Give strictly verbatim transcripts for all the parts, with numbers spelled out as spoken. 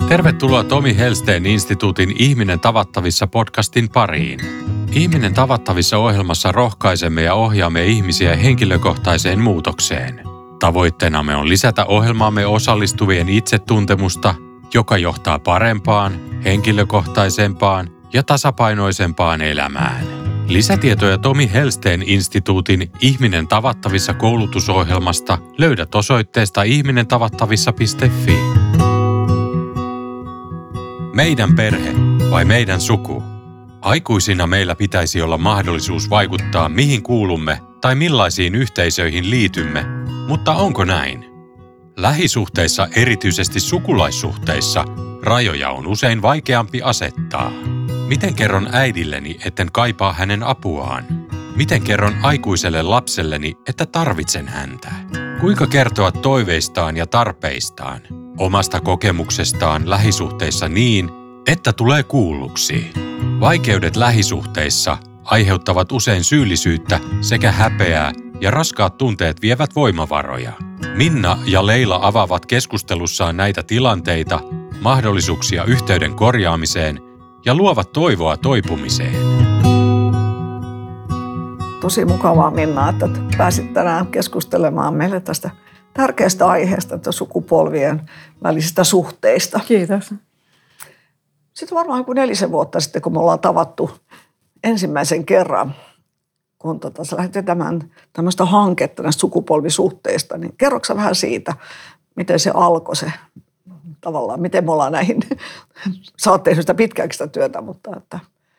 Tervetuloa Tomi Helsteen instituutin Ihminen tavattavissa podcastin pariin. Ihminen tavattavissa ohjelmassa rohkaisemme ja ohjaamme ihmisiä henkilökohtaiseen muutokseen. Tavoitteenamme on lisätä ohjelmaamme osallistuvien itsetuntemusta, joka johtaa parempaan, henkilökohtaisempaan ja tasapainoisempaan elämään. Lisätietoja Tomi Helsteen instituutin Ihminen tavattavissa koulutusohjelmasta löydät osoitteesta ihminen tavattavissa piste fi. Meidän perhe vai meidän suku? Aikuisina meillä pitäisi olla mahdollisuus vaikuttaa, mihin kuulumme tai millaisiin yhteisöihin liitymme, mutta onko näin? Lähisuhteissa, erityisesti sukulaissuhteissa, rajoja on usein vaikeampi asettaa. Miten kerron äidilleni, etten kaipaa hänen apuaan? Miten kerron aikuiselle lapselleni, että tarvitsen häntä? Kuinka kertoa toiveistaan ja tarpeistaan, omasta kokemuksestaan lähisuhteissa niin, että tulee kuulluksi? Vaikeudet lähisuhteissa aiheuttavat usein syyllisyyttä sekä häpeää, ja raskaat tunteet vievät voimavaroja. Minna ja Leila avaavat keskustelussaan näitä tilanteita, mahdollisuuksia yhteyden korjaamiseen ja luovat toivoa toipumiseen. Tosi mukavaa, Minna, että pääsit tänään keskustelemaan meille tästä tärkeästä aiheesta, että sukupolvien välisistä suhteista. Kiitos. Sitten varmaan joku nelisen vuotta sitten, kun me ollaan tavattu ensimmäisen kerran, kun tota, sä lähdit vetämään tämmöistä hanketta näistä sukupolvisuhteista, niin kerroksä vähän siitä, miten se alkoi se tavallaan, miten me ollaan näihin, sä oot tehnyt sitä pitkäänkin sitä työtä, mutta että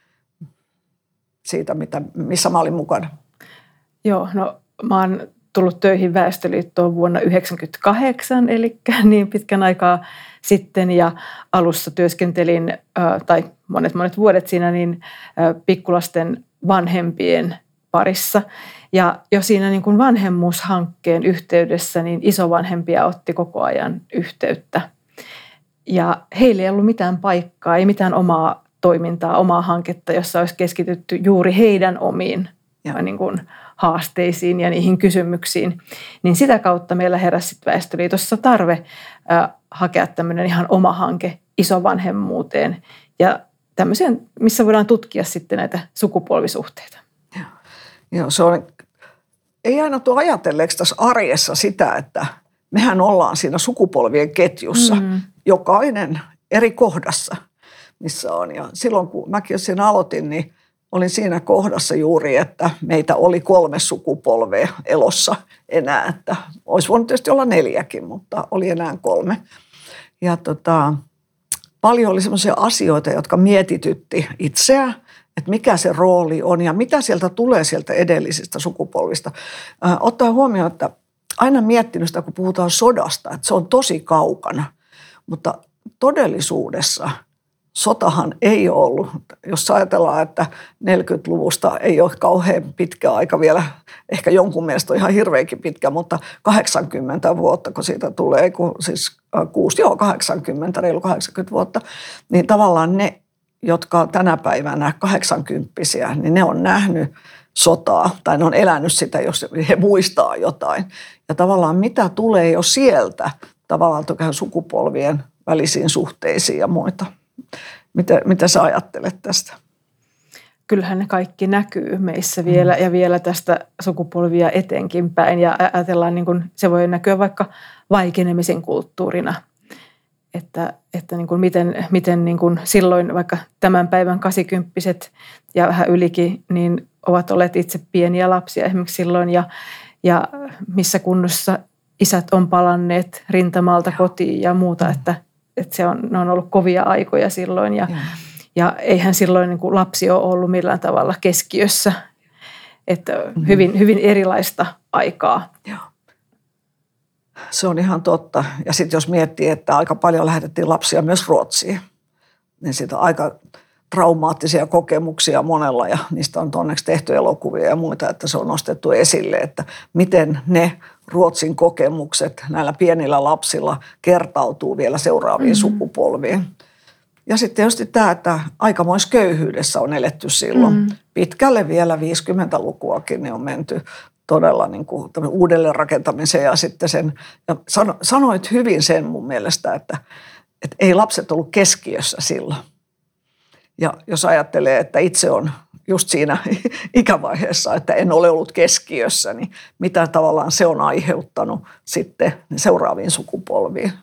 siitä, mitä, missä mä olin mukana. Joo, no mä oon tullut töihin Väestöliittoon vuonna yhdeksänkymmentäkahdeksan, eli niin pitkän aikaa sitten, ja alussa työskentelin, tai monet monet vuodet siinä, niin pikkulasten vanhempien parissa. Ja jo siinä niin kuin vanhemmuushankkeen yhteydessä niin isovanhempia otti koko ajan yhteyttä. Ja heillä ei ollut mitään paikkaa, ei mitään omaa toimintaa, omaa hanketta, jossa olisi keskitytty juuri heidän omiin niin kuin haasteisiin ja niihin kysymyksiin. Niin sitä kautta meillä heräsi Väestöliitossa tarve äh, hakea tämmöinen ihan oma hanke isovanhemmuuteen ja tämmöiseen, missä voidaan tutkia sitten näitä sukupolvisuhteita. Joo, Joo se on, ei aina tuo ajatelleeksi tässä arjessa sitä, että mehän ollaan siinä sukupolvien ketjussa, mm. jokainen eri kohdassa, missä on. Ja silloin kun mäkin siinä aloitin, niin olin siinä kohdassa juuri, että meitä oli kolme sukupolvea elossa enää, että olisi voinut tietysti olla neljäkin, mutta oli enää kolme. Ja tota, paljon oli sellaisia asioita, jotka mietitytti itseä, että mikä se rooli on ja mitä sieltä tulee sieltä edellisistä sukupolvista. Äh, ottaa huomioon, että aina miettinyt sitä, kun puhutaan sodasta, että se on tosi kaukana, mutta todellisuudessa sotahan ei ollut, jos ajatellaan, että neljäkymmentäluvusta ei ole kauhean pitkä aika vielä, ehkä jonkun mielestä on ihan hirveänkin pitkä, mutta kahdeksankymmentä vuotta, kun siitä tulee, kun siis kuusi, joo kahdeksankymmentä, reilu kahdeksankymmentä vuotta, niin tavallaan ne, jotka on tänä päivänä kahdeksankymppisiä, niin ne on nähnyt sotaa tai ne on elänyt sitä, jos he muistaa jotain. Ja tavallaan mitä tulee jo sieltä, tavallaan tukään sukupolvien välisiin suhteisiin ja muita. Mitä, mitä sä ajattelet tästä? Kyllähän ne kaikki näkyy meissä vielä mm. ja vielä tästä sukupolvia etenkin päin. Ja ajatellaan, niin kuin, se voi näkyä vaikka vaikenemisen kulttuurina. Että, että niin kuin miten, miten niin kuin silloin vaikka tämän päivän kahdeksankymppiset ja vähän ylikin, niin ovat olleet itse pieniä lapsia esimerkiksi silloin. Ja, ja missä kunnossa isät on palanneet rintamalta kotiin ja muuta, että Että se on, ne on ollut kovia aikoja silloin ja, ja eihän silloin niin kuin lapsi ole ollut millään tavalla keskiössä. Että mm-hmm. hyvin, hyvin erilaista aikaa. Joo. Se on ihan totta. Ja sitten jos miettii, että aika paljon lähetettiin lapsia myös Ruotsiin, niin siitä on aika traumaattisia kokemuksia monella ja niistä on onneksi tehty elokuvia ja muita, että se on nostettu esille, että miten ne Ruotsin kokemukset näillä pienillä lapsilla kertautuu vielä seuraaviin mm-hmm. sukupolviin. Ja sitten tietysti tämä, että aikamoisköyhyydessä on eletty silloin. Mm-hmm. Pitkälle vielä viisikymmentälukuakin niin on menty todella niin kuin uudelleen rakentamiseen ja sitten sen, ja sano, sanoit hyvin sen mun mielestä, että että ei lapset ollut keskiössä silloin. Ja jos ajattelee, että itse on just siinä ikävaiheessa, että en ole ollut keskiössä, niin mitä tavallaan se on aiheuttanut sitten seuraaviin sukupolviin.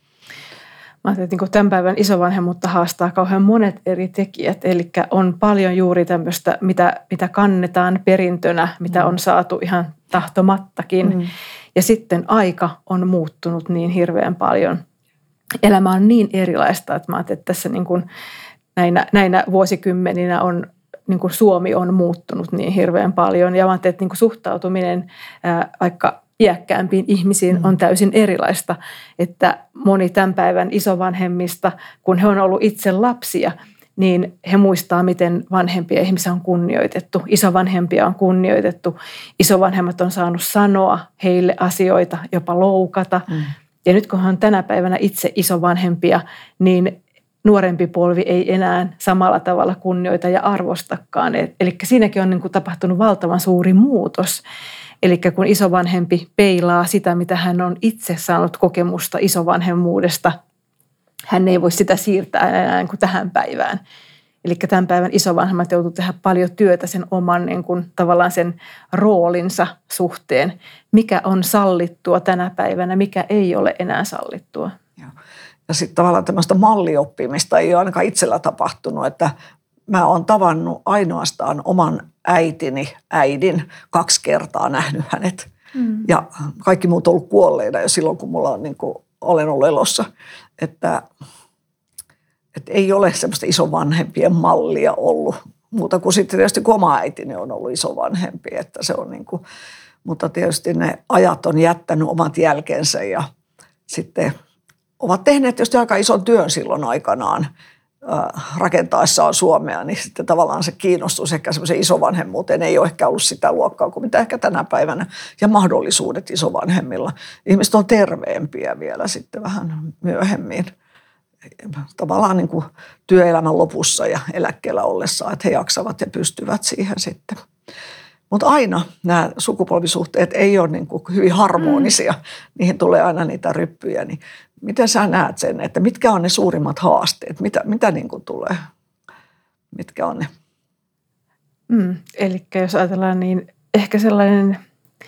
Mä ajattelin, että tämän päivän isovanhemmuutta haastaa kauhean monet eri tekijät. Eli on paljon juuri tämmöistä, mitä, mitä kannetaan perintönä, mitä on saatu ihan tahtomattakin. Mm. Ja sitten aika on muuttunut niin hirveän paljon. Elämä on niin erilaista, että mä ajattelin, että tässä niin kuin näinä, näinä vuosikymmeninä on, niin kuin Suomi on muuttunut niin hirveän paljon. Ja mä ajattelin, että niin kuin suhtautuminen ää, vaikka iäkkäämpiin ihmisiin on täysin erilaista, että moni tämän päivän isovanhemmista, kun he on ollut itse lapsia, niin he muistaa, miten vanhempia ihmisiä on kunnioitettu, isovanhempia on kunnioitettu, isovanhemmat on saanut sanoa heille asioita, jopa loukata. Mm. Ja nyt kun he on tänä päivänä itse isovanhempia, niin nuorempi polvi ei enää samalla tavalla kunnioita ja arvostakaan. Eli siinäkin on niin kuin tapahtunut valtavan suuri muutos. Eli kun isovanhempi peilaa sitä, mitä hän on itse saanut kokemusta isovanhemmuudesta, hän ei voi sitä siirtää enää kuin tähän päivään. Eli tämän päivän isovanhemmat joutuu tehdä paljon työtä sen oman niin kuin, tavallaan sen roolinsa suhteen. Mikä on sallittua tänä päivänä, mikä ei ole enää sallittua. Ja sitten tavallaan tämmöistä mallioppimista ei ole ainakaan itsellä tapahtunut, että mä oon tavannut ainoastaan oman äitini äidin kaksi kertaa, nähnyt hänet. Mm. Ja kaikki muut on ollut kuolleina jo silloin, kun mulla on, niin kuin, olen ollut elossa. Että, että ei ole semmoista isovanhempien mallia ollut. Muuta kuin sitten tietysti kun oma äitini on ollut isovanhempi. Että se on niin kuin, mutta tietysti ne ajat on jättänyt omat jälkensä ja sitten ovat tehneet tietysti aika ison työn silloin aikanaan rakentaessaan Suomea, niin sitten tavallaan se kiinnostus ehkä semmoisen isovanhemmuuteen ei ole ehkä ollut sitä luokkaa kuin mitä ehkä tänä päivänä. Ja mahdollisuudet isovanhemmilla. Ihmiset on terveempiä vielä sitten vähän myöhemmin. Tavallaan niin kuin työelämän lopussa ja eläkkeellä ollessaan, että he jaksavat ja pystyvät siihen sitten. Mutta aina nämä sukupolvisuhteet ei ole niin kuin hyvin harmonisia. Mm. Niihin tulee aina niitä ryppyjä. Niin miten sä näet sen, että mitkä on ne suurimmat haasteet? Mitä, mitä niin kuin tulee? Mitkä on ne? Mm, eli jos ajatellaan, niin ehkä sellainen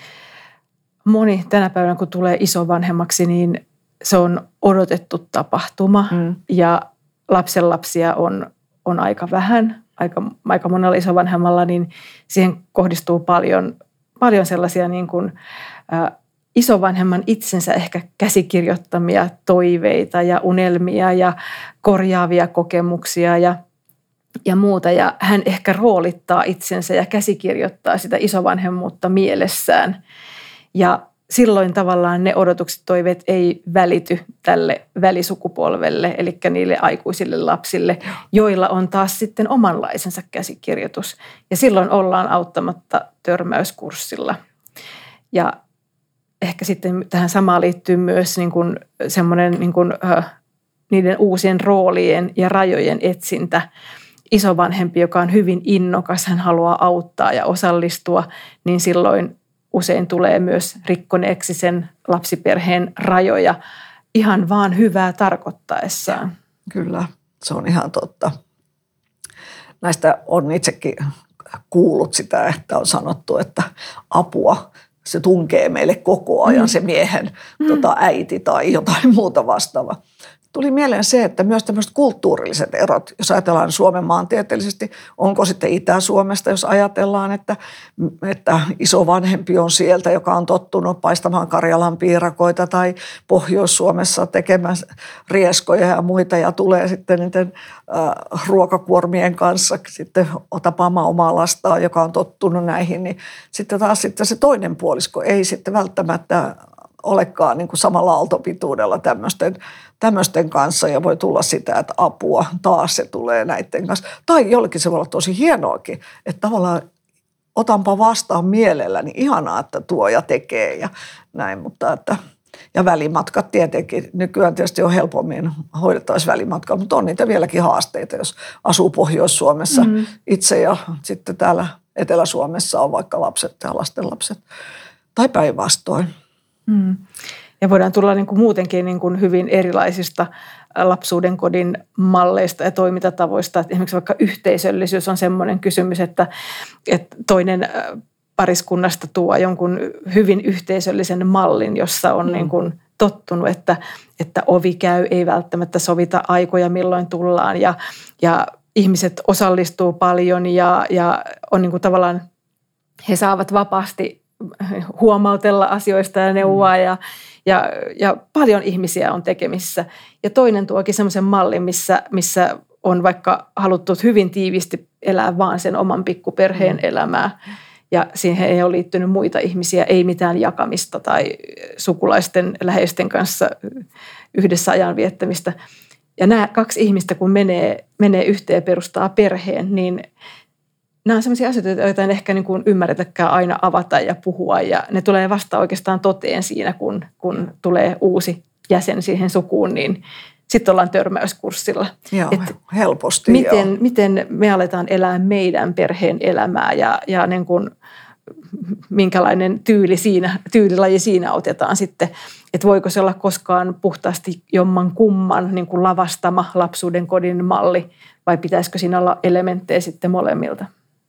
moni tänä päivänä, kun tulee isovanhemmaksi, niin se on odotettu tapahtuma. Mm. Ja lapsenlapsia on, on aika vähän. Aika, aika monella isovanhemmalla, niin siihen kohdistuu paljon, paljon sellaisia niin kuin, ä, isovanhemman itsensä ehkä käsikirjoittamia toiveita ja unelmia ja korjaavia kokemuksia ja, ja muuta. Ja hän ehkä roolittaa itsensä ja käsikirjoittaa sitä isovanhemmuutta mielessään. Ja silloin tavallaan ne odotukset, toiveet ei välity tälle välisukupolvelle, eli niille aikuisille lapsille, joilla on taas sitten omanlaisensa käsikirjoitus. Ja silloin ollaan auttamatta törmäyskurssilla. Ja ehkä sitten tähän samaan liittyy myös niin kuin semmoinen niin kuin, äh, niiden uusien roolien ja rajojen etsintä. Isovanhempi, joka on hyvin innokas, hän haluaa auttaa ja osallistua, niin silloin usein tulee myös rikkoneeksi sen lapsiperheen rajoja ihan vaan hyvää tarkoittaessaan. Kyllä, se on ihan totta. Näistä on itsekin kuullut sitä, että on sanottu, että apua, se tunkee meille koko ajan mm. se miehen mm. tota, äiti tai jotain muuta vastaavaa. Tuli mieleen se, että myös tämmöiset kulttuurilliset erot, jos ajatellaan Suomen maantieteellisesti, onko sitten Itä-Suomesta, jos ajatellaan, että, että isovanhempi on sieltä, joka on tottunut paistamaan Karjalan piirakoita tai Pohjois-Suomessa tekemään rieskoja ja muita ja tulee sitten niiden äh, ruokakuormien kanssa sitten tapaamaan omaa lastaan, joka on tottunut näihin, niin sitten taas sitten se toinen puolisko ei sitten välttämättä olekaan niin kuin samalla aaltopituudella tämmöisten, tämmöisten kanssa ja voi tulla sitä, että apua, taas se tulee näiden kanssa. Tai jollekin se voi olla tosi hienoakin, että tavallaan otanpa vastaan mielelläni, ihanaa, että tuo ja tekee ja näin, mutta että ja välimatkat tietenkin, nykyään tietysti on helpommin hoidettaisiin välimatkaa, mutta on niitä vieläkin haasteita, jos asuu Pohjois-Suomessa mm. itse ja sitten täällä Etelä-Suomessa on vaikka lapset ja lastenlapset tai päinvastoin. Mm. Ja voidaan tulla niin kuin muutenkin niin kuin hyvin erilaisista lapsuuden kodin malleista ja toimintatavoista. Että esimerkiksi vaikka yhteisöllisyys on semmoinen kysymys, että, että toinen pariskunnasta tuo jonkun hyvin yhteisöllisen mallin, jossa on mm. niin kuin tottunut, että, että ovi käy, ei välttämättä sovita aikoja, milloin tullaan ja, ja ihmiset osallistuu paljon ja, ja on niin kuin tavallaan, he saavat vapaasti huomautella asioista ja neuvoa mm. ja, ja, ja paljon ihmisiä on tekemissä. Ja toinen tuokin semmoisen mallin, missä, missä on vaikka haluttu hyvin tiivisti elää vaan sen oman pikkuperheen mm. elämää. Ja siihen ei ole liittynyt muita ihmisiä, ei mitään jakamista tai sukulaisten läheisten kanssa yhdessä ajan viettämistä. Ja nämä kaksi ihmistä, kun menee, menee yhteen ja perustaa perheen, niin nämä on sellaisia asioita, joita en ehkä niin kuin ymmärretäkään aina avata ja puhua. Ja ne tulee vasta oikeastaan toteen siinä, kun, kun tulee uusi jäsen siihen sukuun, niin sitten ollaan törmäyskurssilla. Joo, et helposti. Miten, joo. miten me aletaan elää meidän perheen elämää ja, ja niin kuin, minkälainen tyyli siinä, tyylilaji siinä otetaan sitten. Että voiko se olla koskaan puhtaasti jomman kumman niin kuin lavastama lapsuuden kodin malli vai pitäisikö siinä olla elementtejä sitten molemmilta?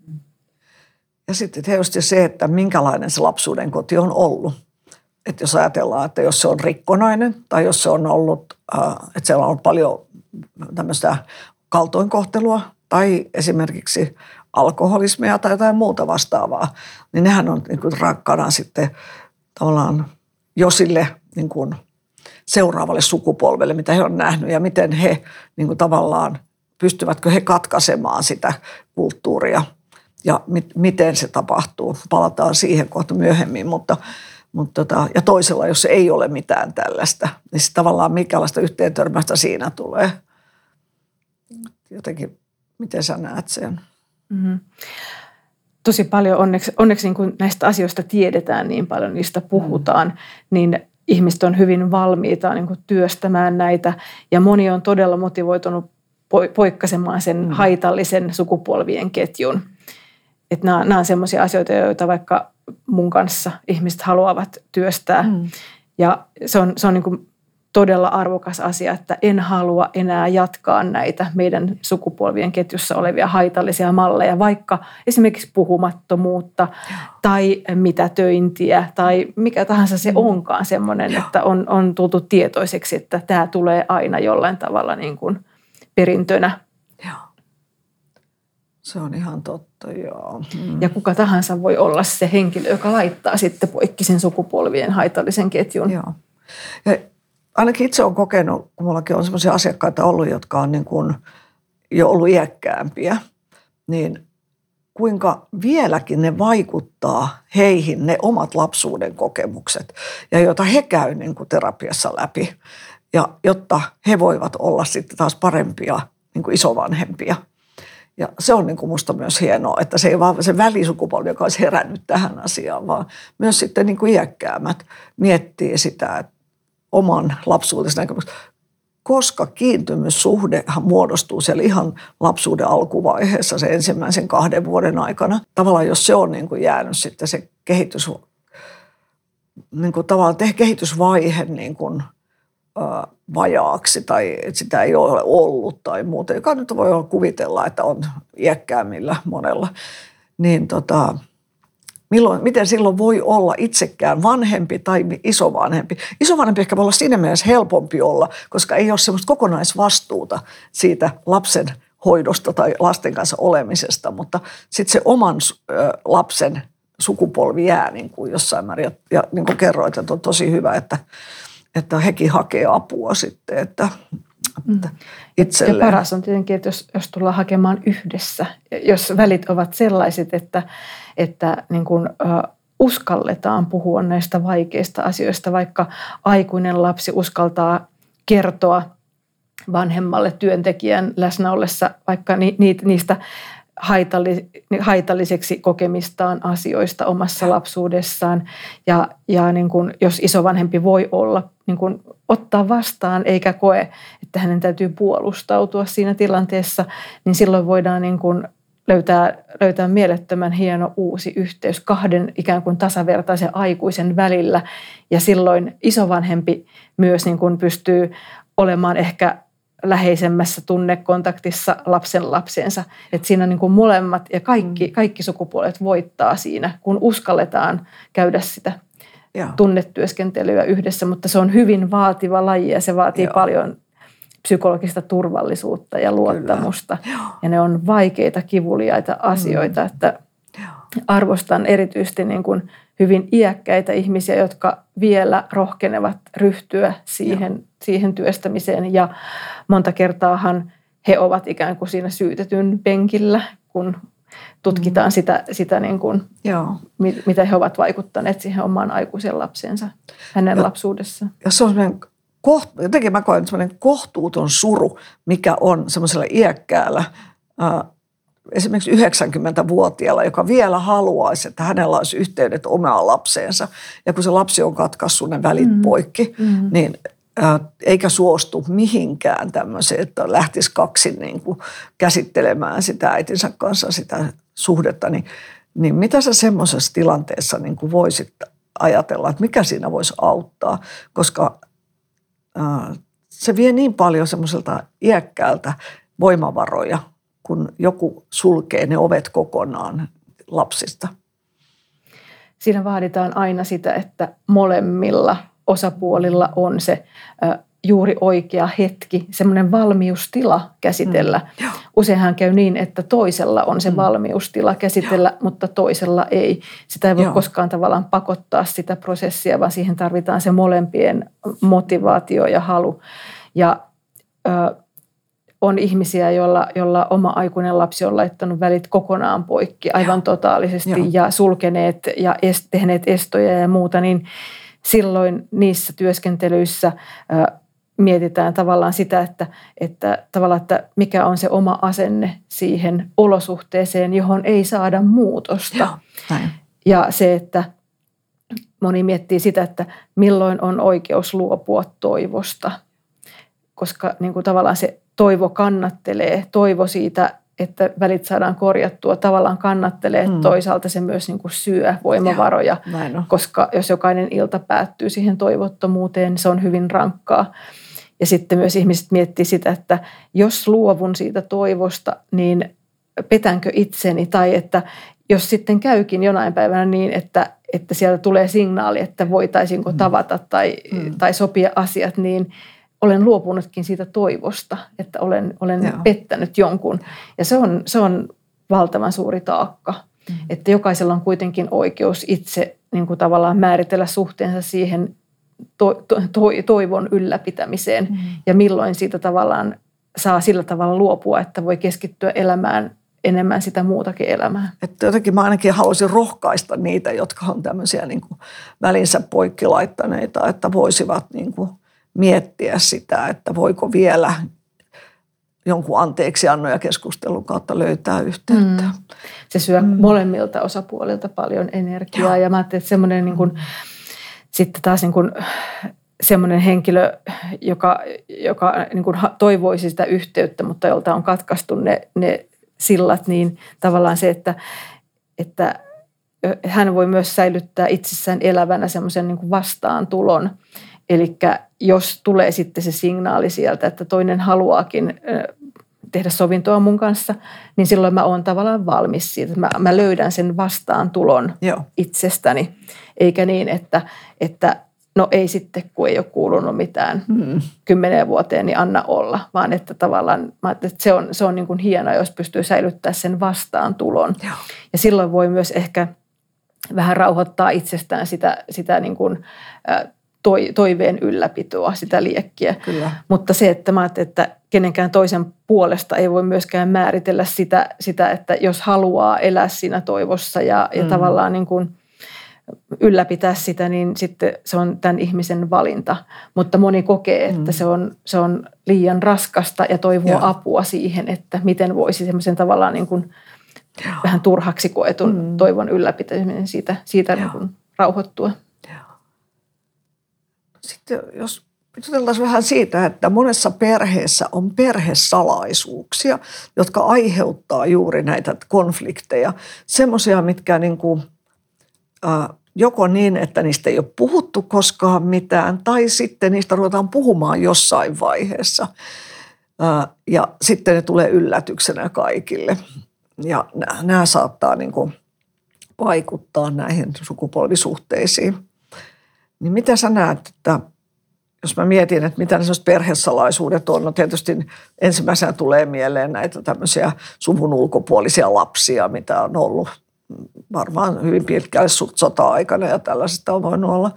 Ja sitten tietysti se, että minkälainen se lapsuuden koti on ollut. Että jos ajatellaan, että jos se on rikkonainen tai jos se on ollut, että siellä on ollut paljon tämmöistä kaltoinkohtelua tai esimerkiksi alkoholismia tai jotain muuta vastaavaa, niin nehän on niin kuin rakkana sitten tavallaan jo sille niin kuin seuraavalle sukupolvelle, mitä he on nähnyt ja miten he niin kuin tavallaan, pystyvätkö he katkaisemaan sitä kulttuuria ja mit, miten se tapahtuu. Palataan siihen kohta myöhemmin, mutta Mutta tota, ja toisella, jos ei ole mitään tällaista, niin sitten tavallaan minkälaista yhteentörmästä siinä tulee. Jotenkin, miten sä näet sen? Mm-hmm. Tosi paljon onneksi, onneksi niin kun näistä asioista tiedetään niin paljon, niistä puhutaan, mm. niin ihmiset on hyvin valmiita niin kun työstämään näitä. Ja moni on todella motivoitunut poikkasemaan sen mm. haitallisen sukupolvien ketjun. Että nämä, nämä on sellaisia asioita, joita vaikka mun kanssa ihmiset haluavat työstää. Mm. Ja se on, se on niin kuin todella arvokas asia, että en halua enää jatkaa näitä meidän sukupolvien ketjussa olevia haitallisia malleja, vaikka esimerkiksi puhumattomuutta ja. tai mitätöintiä tai mikä tahansa se mm. onkaan semmoinen, ja. että on, on tultu tietoiseksi, että tämä tulee aina jollain tavalla niin kuin perintönä. Ja. Se on ihan totta, joo. Mm. Ja kuka tahansa voi olla se henkilö, joka laittaa sitten poikki sen sukupolvien haitallisen ketjun. Joo. Ja ainakin itse olen kokenut, kun minullakin on sellaisia asiakkaita ollut, jotka on niin kuin jo ollut iäkkäämpiä, niin kuinka vieläkin ne vaikuttaa heihin ne omat lapsuuden kokemukset, ja joita he käy niin kuin terapiassa läpi, ja jotta he voivat olla sitten taas parempia niin kuin isovanhempia. Ja se on niin kuin musta myös hienoa, että se ei vaan se välisukupolvi, joka olisi herännyt tähän asiaan, vaan myös sitten niin kuin iäkkäämät miettii sitä että oman lapsuutensa näkemyksestä, koska kiintymyssuhde muodostuu siellä ihan lapsuuden alkuvaiheessa, se ensimmäisen kahden vuoden aikana. Tavallaan jos se on niin kuin jäänyt sitten se kehitys, niin kuin tavallaan kehitysvaihe niin kuin vajaaksi tai että sitä ei ole ollut tai muuta, joka nyt voi kuvitella, että on iäkkäämmillä monella, niin tota, milloin, miten silloin voi olla itsekään vanhempi tai isovanhempi. Isovanhempi ehkä voi olla siinä mielessä helpompi olla, koska ei ole semmoista kokonaisvastuuta siitä lapsen hoidosta tai lasten kanssa olemisesta, mutta sitten se oman lapsen sukupolvi jää niin kuin jossain määrin. Ja, ja niin kuin kerroit, että on tosi hyvä, että että hekin hakee apua sitten, että, että itselleen. Ja paras on tietenkin, että jos, jos tullaan hakemaan yhdessä, jos välit ovat sellaiset, että, että niin kuin, uh, uskalletaan puhua näistä vaikeista asioista, vaikka aikuinen lapsi uskaltaa kertoa vanhemmalle työntekijän läsnä ollessa vaikka ni, ni, niistä haitalliseksi kokemistaan asioista omassa lapsuudessaan. Ja, ja niin kuin, jos isovanhempi voi olla, niin kuin, ottaa vastaan eikä koe, että hänen täytyy puolustautua siinä tilanteessa, niin silloin voidaan niin kuin löytää, löytää mielettömän hieno uusi yhteys kahden ikään kuin tasavertaisen aikuisen välillä. Ja silloin isovanhempi myös niin kuin pystyy olemaan ehkä läheisemmässä tunnekontaktissa lapsen lapsensa. Että siinä niin kuin molemmat ja kaikki, kaikki sukupuolet voittaa siinä, kun uskalletaan käydä sitä Joo. tunnetyöskentelyä yhdessä. Mutta se on hyvin vaativa laji ja se vaatii Joo. paljon psykologista turvallisuutta ja luottamusta. Ja ne on vaikeita, kivuliaita asioita, mm. että arvostan erityisesti niin kuin hyvin iäkkäitä ihmisiä, jotka vielä rohkenevat ryhtyä siihen, siihen työstämiseen. Ja monta kertaahan he ovat ikään kuin siinä syytetyn penkillä, kun tutkitaan mm. sitä, sitä niin kuin, mitä he ovat vaikuttaneet siihen omaan aikuisen lapsensa hänen ja, lapsuudessaan. Ja se on sellainen Koht, jotenkin mä koen sellainen kohtuuton suru, mikä on semmoisella iäkkäällä, äh, esimerkiksi yhdeksänkymmentävuotiaalla, joka vielä haluaisi, että hänellä olisi yhteydet omaan lapseensa. Ja kun se lapsi on katkaissut ne välit mm. poikki, mm. niin äh, eikä suostu mihinkään tämmöiseen, että lähtisi kaksin niin kuin käsittelemään sitä äitinsä kanssa sitä suhdetta. Niin, niin mitä sä semmoisessa tilanteessa niin kuin voisit ajatella, että mikä siinä voisi auttaa, koska se vie niin paljon semmoiselta iäkkäältä voimavaroja, kun joku sulkee ne ovet kokonaan lapsista. Siinä vaaditaan aina sitä, että molemmilla osapuolilla on se juuri oikea hetki, semmoinen valmiustila käsitellä. Mm. Useinhan käy niin, että toisella on se mm. valmiustila käsitellä, Joo. mutta toisella ei. Sitä ei voi Joo. koskaan tavallaan pakottaa sitä prosessia, vaan siihen tarvitaan se molempien motivaatio ja halu. Ja ö, on ihmisiä, joilla, joilla oma aikuinen lapsi on laittanut välit kokonaan poikki aivan Joo. totaalisesti Joo. ja sulkeneet ja est, tehneet estoja ja muuta, niin silloin niissä työskentelyissä ö, mietitään tavallaan sitä, että, että, tavallaan, että mikä on se oma asenne siihen olosuhteeseen, johon ei saada muutosta. Joo, ja se, että moni miettii sitä, että milloin on oikeus luopua toivosta, koska niin kuin tavallaan se toivo kannattelee, toivo siitä, että välit saadaan korjattua, tavallaan kannattelee, mm. toisaalta se myös niin kuin syö voimavaroja, Joo, koska jos jokainen ilta päättyy siihen toivottomuuteen, niin se on hyvin rankkaa. Ja sitten myös ihmiset miettii sitä, että jos luovun siitä toivosta, niin petänkö itseni, tai että jos sitten käykin jonain päivänä niin, että, että sieltä tulee signaali, että voitaisiinko tavata tai, mm. tai sopia asiat, niin olen luopunutkin siitä toivosta, että olen, olen pettänyt jonkun. Ja se on, se on valtavan suuri taakka, mm. että jokaisella on kuitenkin oikeus itse niin kuin tavallaan määritellä suhteensa siihen to, to, to, toivon ylläpitämiseen mm. ja milloin siitä tavallaan saa sillä tavalla luopua, että voi keskittyä elämään enemmän sitä muutakin elämää. Että jotenkin mä ainakin haluaisin rohkaista niitä, jotka on tämmöisiä niin kuin välinsä poikki laittaneita, että voisivat niin kuin miettiä sitä, että voiko vielä jonkun anteeksiannon ja keskustelun kautta löytää yhteyttä. Mm. Se syö mm. molemmilta osapuolilta paljon energiaa. Joo. Ja mä ajattelin, että semmoinen niin kuin, mm. sitten taas niin kuin, semmoinen henkilö, joka, joka niin kuin toivoisi sitä yhteyttä, mutta jolta on katkaistu ne, ne sillat, niin tavallaan se, että, että hän voi myös säilyttää itsessään elävänä semmoisen niin kuin vastaantulon. Eli jos tulee sitten se signaali sieltä, että toinen haluaakin tehdä sovintoa mun kanssa, niin silloin mä oon tavallaan valmis siitä. Mä, mä löydän sen vastaantulon Joo. itsestäni, eikä niin, että, että no ei sitten, kun ei ole kuulunut mitään mm. kymmeneen vuoteen, niin anna olla. Vaan että tavallaan mä että se on, se on niin kuin hienoa, jos pystyy säilyttämään sen vastaantulon. Joo. Ja silloin voi myös ehkä vähän rauhoittaa itsestään sitä, sitä niin kuin, toiveen ylläpitoa, sitä liekkiä. Kyllä. Mutta se, että mä ajattelin, että kenenkään toisen puolesta ei voi myöskään määritellä sitä, sitä että jos haluaa elää siinä toivossa ja, ja mm. tavallaan niin kuin ylläpitää sitä, niin sitten se on tämän ihmisen valinta. Mutta moni kokee, että mm. se, on, se on liian raskasta ja toivoo Joo. apua siihen, että miten voisi semmoisen tavallaan niin kuin vähän turhaksi koetun mm. toivon ylläpitäminen siitä, siitä niin kuin rauhoittua. Sitten jos juteltaisiin vähän siitä, että monessa perheessä on perhesalaisuuksia, jotka aiheuttaa juuri näitä konflikteja. Semmoisia, mitkä niin kuin, äh, joko niin, että niistä ei ole puhuttu koskaan mitään, tai sitten niistä ruvetaan puhumaan jossain vaiheessa. Äh, ja sitten ne tulee yllätyksenä kaikille. Ja nämä, nämä saattaa niin kuin vaikuttaa näihin sukupolvisuhteisiin. Niin mitä sä näet, että jos mä mietin, että mitä ne sellaiset perhesalaisuudet on, no tietysti ensimmäisenä tulee mieleen näitä tämmöisiä suvun ulkopuolisia lapsia, mitä on ollut varmaan hyvin pitkälle sota-aikana ja tällaisesta on voinut olla.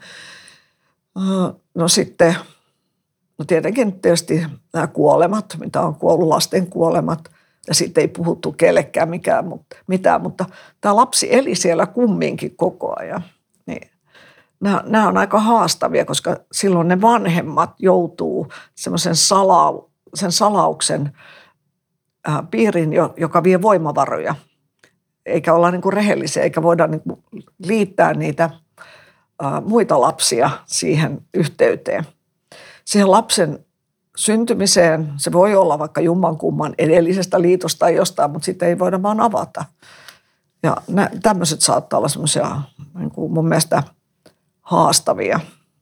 No sitten, no tietenkin tietysti nämä kuolemat, mitä on kuollut, lasten kuolemat, ja sitten ei puhuttu kellekään mikään, mutta, mitään, mutta tämä lapsi eli siellä kumminkin koko ajan. Niin. Nämä, nämä on aika haastavia, koska silloin ne vanhemmat joutuu semmoisen salau, sen salauksen ää, piirin, joka vie voimavaroja, eikä olla niin kuin rehellisiä, eikä voida niin kuin liittää niitä ää, muita lapsia siihen yhteyteen. Siihen lapsen syntymiseen se voi olla vaikka jummankumman edellisestä liitosta tai jostain, mutta sitä ei voida vaan avata. Ja nä, tämmöiset saattaa olla semmoisia niin kuin mun mielestä haastavia.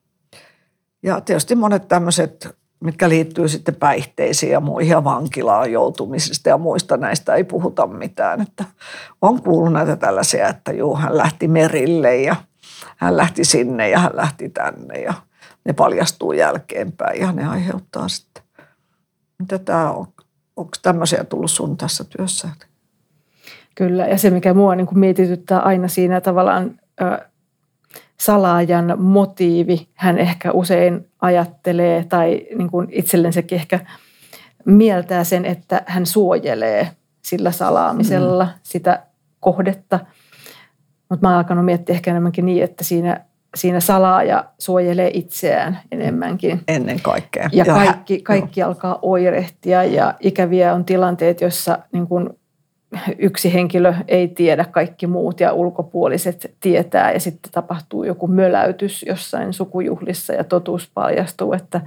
Ja tietysti monet tämmöiset, mitkä liittyy sitten päihteisiin ja muihin ja vankilaan joutumisesta ja muista näistä ei puhuta mitään. Että on kuullut näitä tällaisia, että juu, hän lähti merille ja hän lähti sinne ja hän lähti tänne ja ne paljastuu jälkeenpäin ja ne aiheuttaa sitten. Mitä tämä on? Onko tämmöisiä tullut sun tässä työssä? Kyllä, ja se mikä mua niin kuin mietityttää aina siinä tavallaan ö, salaajan motiivi, hän ehkä usein ajattelee tai niin kuin itsellensäkin ehkä mieltää sen, että hän suojelee sillä salaamisella mm. sitä kohdetta. Mutta mä oon alkanut miettiä ehkä enemmänkin niin, että siinä, siinä salaaja suojelee itseään enemmänkin. Ennen kaikkea. Ja kaikki, kaikki alkaa oirehtia ja ikäviä on tilanteet, joissa niin kuin yksi henkilö ei tiedä, kaikki muut ja ulkopuoliset tietää ja sitten tapahtuu joku möläytys jossain sukujuhlissa ja totuus paljastuu, että,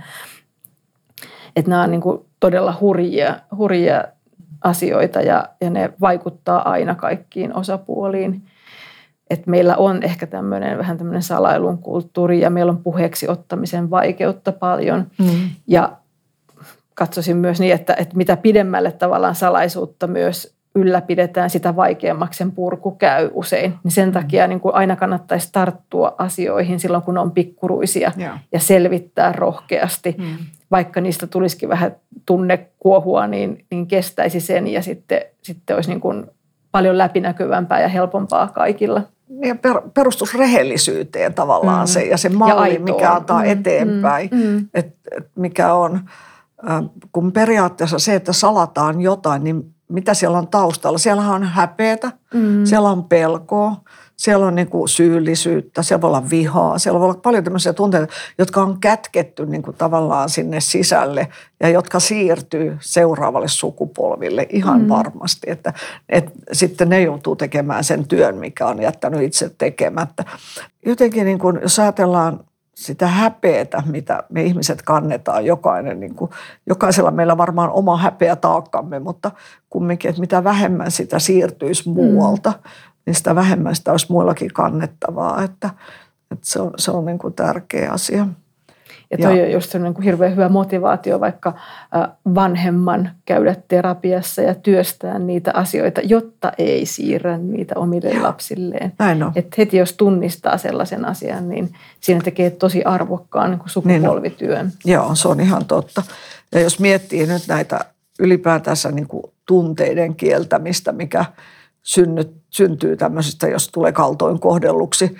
että nämä on niin kuin todella hurjia, hurjia asioita ja, ja ne vaikuttaa aina kaikkiin osapuoliin. Että meillä on ehkä tämmöinen vähän tämmöinen salailun kulttuuri ja meillä on puheeksi ottamisen vaikeutta paljon mm. ja katsoisin myös niin, että, että mitä pidemmälle tavallaan salaisuutta myös ylläpidetään, sitä vaikeammaksi sen purku käy usein. Niin sen takia niin kuin aina kannattaisi tarttua asioihin silloin, kun on pikkuruisia ja, ja selvittää rohkeasti. Mm. Vaikka niistä tulisikin vähän tunnekuohua, niin, niin kestäisi sen ja sitten, sitten olisi niin kuin paljon läpinäkyvämpää ja helpompaa kaikilla. Ja perustus rehellisyyteen tavallaan mm. se ja se malli, ja mikä antaa mm. eteenpäin, mm. että et mikä on, äh, kun periaatteessa se, että salataan jotain, niin mitä siellä on taustalla? Siellä on häpeätä, mm. siellä on pelkoa, siellä on niin kuin syyllisyyttä, siellä voi olla vihaa, siellä voi olla paljon tämmöisiä tunteita, jotka on kätketty niin kuin tavallaan sinne sisälle ja jotka siirtyy seuraavalle sukupolville ihan mm. varmasti. Että, että sitten ne joutuu tekemään sen työn, mikä on jättänyt itse tekemättä. Jotenkin niin kuin, jos ajatellaan sitä häpeätä, mitä me ihmiset kannetaan jokainen, niin kuin, jokaisella meillä varmaan oma häpeä taakkamme, mutta kumminkin, että mitä vähemmän sitä siirtyisi muualta, mm. niin sitä vähemmän sitä olisi muillakin kannettavaa, että, että se on, se on niin kuin tärkeä asia. Ja toi ja, on just niin kuin hirveän hyvä motivaatio vaikka vanhemman käydä terapiassa ja työstää niitä asioita, jotta ei siirrä niitä omille ja, lapsilleen. Näin on. Että heti jos tunnistaa sellaisen asian, niin siinä tekee tosi arvokkaan niin kuin sukupolvityön. Niin Joo, se on ihan totta. Ja jos miettii nyt näitä ylipäätänsä niin kuin tunteiden kieltämistä, mikä synnyt, syntyy tämmöisestä, jos tulee kaltoin kohdelluksi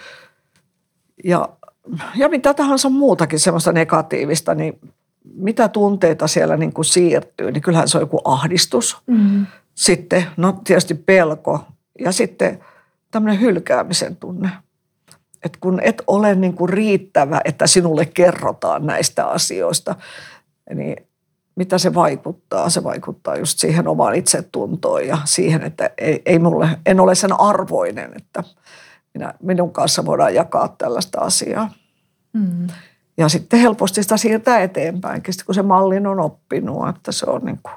ja Ja mitä tahansa muutakin semmoista negatiivista, niin mitä tunteita siellä niin kuin siirtyy, niin kyllähän se on joku ahdistus. Mm. Sitten, no tietysti pelko ja sitten tämmöinen hylkäämisen tunne. Että kun et ole niin kuin riittävä, että sinulle kerrotaan näistä asioista, niin mitä se vaikuttaa? Se vaikuttaa just siihen omaan itsetuntoon ja siihen, että ei, ei mulle, en ole sen arvoinen, että minä, minun kanssa voidaan jakaa tällaista asiaa. Mm. Ja sitten helposti sitä siirtää eteenpäinkin, kun se mallin on oppinut, että se on niin kuin.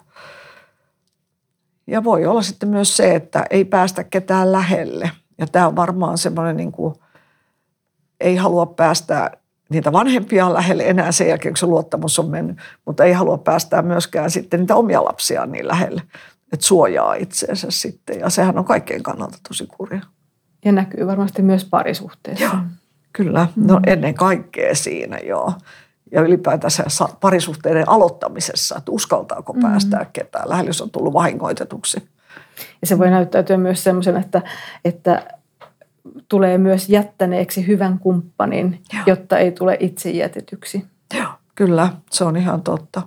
Ja voi olla sitten myös se, että ei päästä ketään lähelle. Ja tämä on varmaan semmoinen, niin kuin, ei halua päästä niitä vanhempia lähelle enää sen jälkeen, kun se luottamus on mennyt, mutta ei halua päästää myöskään sitten niitä omia lapsiaan niin lähelle, että suojaa itseensä sitten. Ja sehän on kaikkien kannalta tosi kurja. Ja näkyy varmasti myös parisuhteessa. Joo, kyllä. No ennen kaikkea siinä, joo. Ja ylipäätänsä parisuhteiden aloittamisessa, että uskaltaako mm-hmm. päästää ketään lähelle, jos on tullut vahingoitetuksi. Ja se voi näyttäytyä myös semmoisen, että, että tulee myös jättäneeksi hyvän kumppanin, Joo. jotta ei tule itse jätetyksi. Joo, kyllä, se on ihan totta.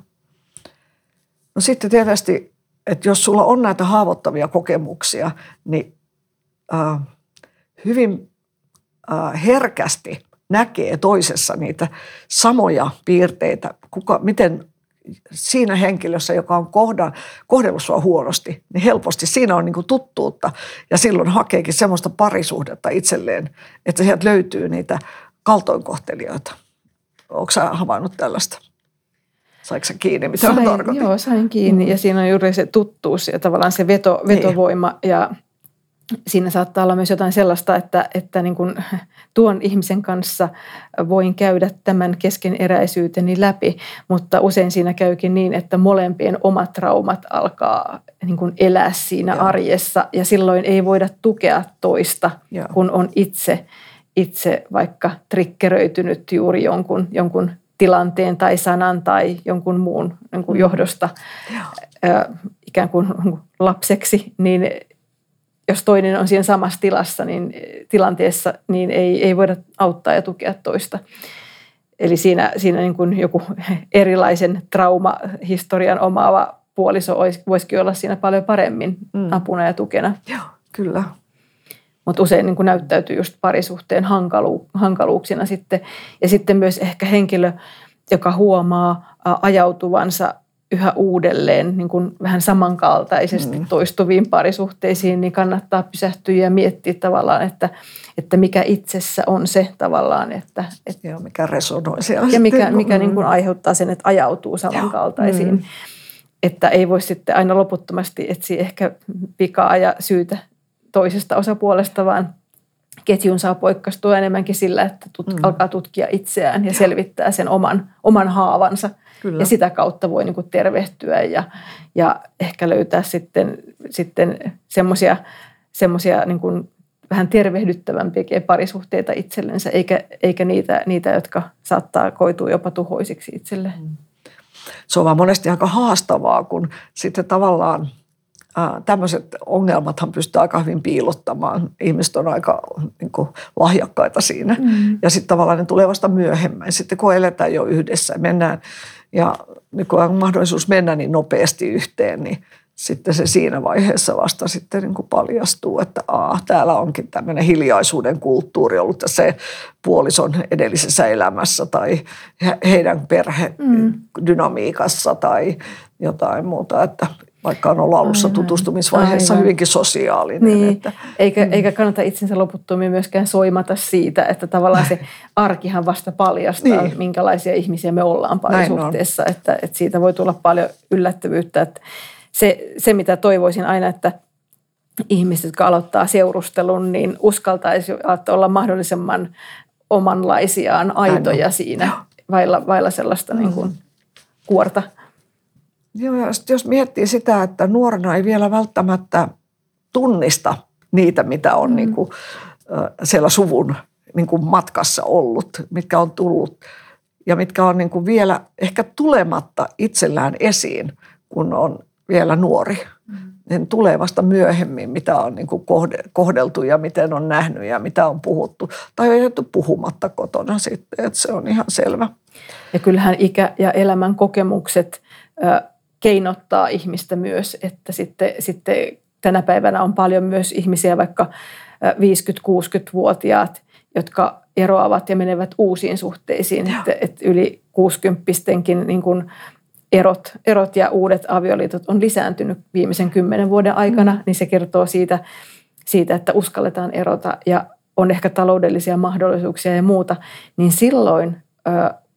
No sitten tietysti, että jos sulla on näitä haavoittavia kokemuksia, niin äh, hyvin äh, herkästi näkee toisessa niitä samoja piirteitä, kuka, miten siinä henkilössä, joka on kohdan, kohdellut sua huonosti, niin helposti siinä on niin kuin tuttuutta ja silloin hakeekin semmoista parisuhdetta itselleen, että sieltä löytyy niitä kaltoinkohtelijoita. Oletko sä havainnut tällaista? Saiko sä kiinni, mitä sain, mä tarkoitin? Joo, sain kiinni mm. ja siinä on juuri se tuttuus ja tavallaan se veto, vetovoima niin. Ja siinä saattaa olla myös jotain sellaista, että, että niin kuin tuon ihmisen kanssa voin käydä tämän keskeneräisyyteni läpi, mutta usein siinä käykin niin, että molempien omat traumat alkaa niin kuin elää siinä Joo. arjessa ja silloin ei voida tukea toista, Joo. kun on itse, itse vaikka triggeröitynyt juuri jonkun, jonkun tilanteen tai sanan tai jonkun muun niin kuin johdosta äh, ikään kuin lapseksi, niin jos toinen on siinä samassa tilassa, niin tilanteessa, niin ei, ei voida auttaa ja tukea toista. Eli siinä, siinä niin kuin joku erilaisen traumahistorian omaava puoliso olisi, voisikin olla siinä paljon paremmin mm. apuna ja tukena. Joo, kyllä. Mutta usein niin kuin näyttäytyy just parisuhteen hankalu, hankaluuksina sitten. Ja sitten myös ehkä henkilö, joka huomaa ajautuvansa yhä uudelleen niin kuin vähän samankaltaisesti mm. toistuviin parisuhteisiin, niin kannattaa pysähtyä ja miettiä tavallaan, että, että mikä itsessä on se tavallaan, että, että ja mikä resonoi siellä. Ja mikä, mikä niin kuin aiheuttaa sen, että ajautuu samankaltaisiin. Mm. Että ei voi sitten aina loputtomasti etsiä ehkä vikaa ja syytä toisesta osapuolesta, vaan ketjun saa poikkaistua enemmänkin sillä, että tut, mm. alkaa tutkia itseään ja selvittää sen oman, oman haavansa. Kyllä. Ja sitä kautta voi niin kuin tervehtyä ja, ja ehkä löytää sitten, sitten semmoisia semmoisia niin kuin vähän tervehdyttävämpiä parisuhteita itsellensä, eikä, eikä niitä, niitä, jotka saattaa koitua jopa tuhoisiksi itselle. Se on vaan monesti aika haastavaa, kun sitten tavallaan ää, tämmöiset ongelmathan pystyy aika hyvin piilottamaan. Ihmiset on aika niin kuin, lahjakkaita siinä. Mm. Ja sitten tavallaan ne tulee vasta myöhemmin. Sitten kun eletään jo yhdessä ja mennään, ja niin kun on mahdollisuus mennä niin nopeasti yhteen, niin sitten se siinä vaiheessa vasta sitten niin kuin paljastuu, että aa, täällä onkin tämmöinen hiljaisuuden kulttuuri ollut se puolison edellisessä elämässä tai heidän perhedynamiikassa tai jotain muuta, että vaikka on ollut alussa tutustumisvaiheessa Aivan. hyvinkin sosiaalinen. Niin. Että, eikä, mm. eikä kannata itsensä loputtomia myöskään soimata siitä, että tavallaan se arkihan vasta paljastaa, niin. minkälaisia ihmisiä me ollaan parisuhteessa, että, että siitä voi tulla paljon yllättävyyttä. Että se, se, mitä toivoisin aina, että ihmiset, jotka aloittaa seurustelun, niin uskaltaisi olla mahdollisimman omanlaisiaan aitoja Aino. siinä, vailla, vailla sellaista mm. niin kuin kuorta. Joo, ja jos miettii sitä, että nuorena ei vielä välttämättä tunnista niitä, mitä on mm. niin kuin, siellä suvun niin kuin matkassa ollut, mitkä on tullut ja mitkä on niin kuin vielä ehkä tulematta itsellään esiin, kun on vielä nuori. Mm. Ne tulee vasta myöhemmin, mitä on niin kuin kohdeltu ja miten on nähnyt ja mitä on puhuttu. Tai on jätetty puhumatta kotona sitten, että se on ihan selvä. Ja kyllähän ikä ja elämän kokemukset keinottaa ihmistä myös, että sitten, sitten tänä päivänä on paljon myös ihmisiä, vaikka viisikymmentä-kuusikymmentävuotiaat, jotka eroavat ja menevät uusiin suhteisiin. Että, että yli kuusikymppistenkin niin kuin erot, erot ja uudet avioliitot on lisääntynyt viimeisen kymmenen vuoden aikana, mm. niin se kertoo siitä, siitä, että uskalletaan erota ja on ehkä taloudellisia mahdollisuuksia ja muuta, niin silloin ö,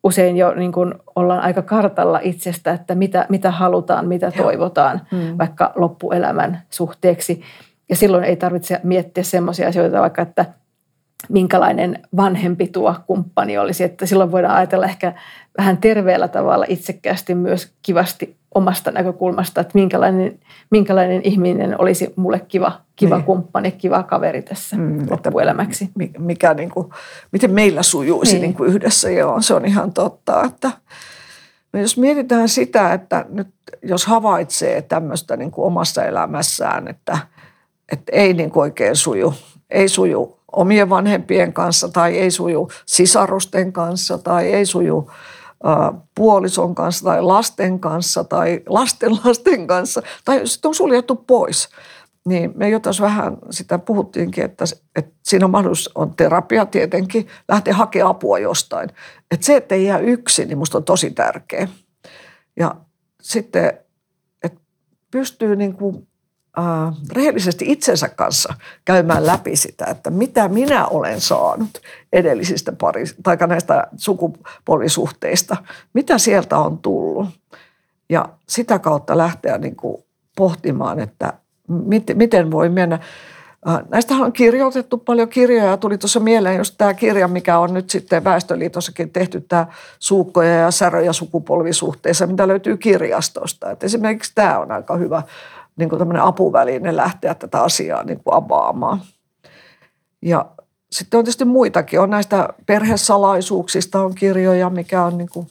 usein jo niin kuin ollaan aika kartalla itsestä, että mitä, mitä halutaan, mitä Joo. toivotaan mm. vaikka loppuelämän suhteeksi. Ja silloin ei tarvitse miettiä semmoisia asioita vaikka, että minkälainen vanhempi tuo kumppani olisi. Että silloin voidaan ajatella ehkä vähän terveellä tavalla itsekkäästi myös kivasti omasta näkökulmasta, että minkälainen, minkälainen ihminen olisi mulle kiva, kiva niin. kumppani, kiva kaveri tässä mm, loppuelämäksi. Mikä, niin kuin, miten meillä sujuisi niin. Niin kuin yhdessä, joo, se on ihan totta. Että, no jos mietitään sitä, että nyt jos havaitsee tämmöistä niin kuin omassa elämässään, että, että ei niin kuin oikein suju, ei suju omien vanhempien kanssa tai ei suju sisarusten kanssa tai ei suju puolison kanssa tai lasten kanssa tai lasten lasten kanssa tai sitten on suljettu pois. Niin me jotain vähän sitä puhuttiinkin, että, että siinä on mahdollisuus, on terapia tietenkin, lähteä hakemaan apua jostain. Että se, että ei jää yksin, niin musta on tosi tärkeä. Ja sitten, että pystyy niin kuin Äh, rehellisesti itsensä kanssa käymään läpi sitä, että mitä minä olen saanut edellisistä paris, tai näistä sukupolvisuhteista, mitä sieltä on tullut. Ja sitä kautta lähteä niin kuin pohtimaan, että mit, miten voi mennä. Äh, näistähän on kirjoitettu paljon kirjoja, tuli tuossa mieleen just tämä kirja, mikä on nyt sitten Väestöliitossakin tehty, tämä Suukkoja ja säröjä sukupolvisuhteissa, mitä löytyy kirjastosta. Et esimerkiksi tämä on aika hyvä niin kuin tämmöinen apuväline lähteä tätä asiaa niin kuin avaamaan. Ja sitten on tietysti muitakin. On näistä perhesalaisuuksista on kirjoja, mikä on niin kuin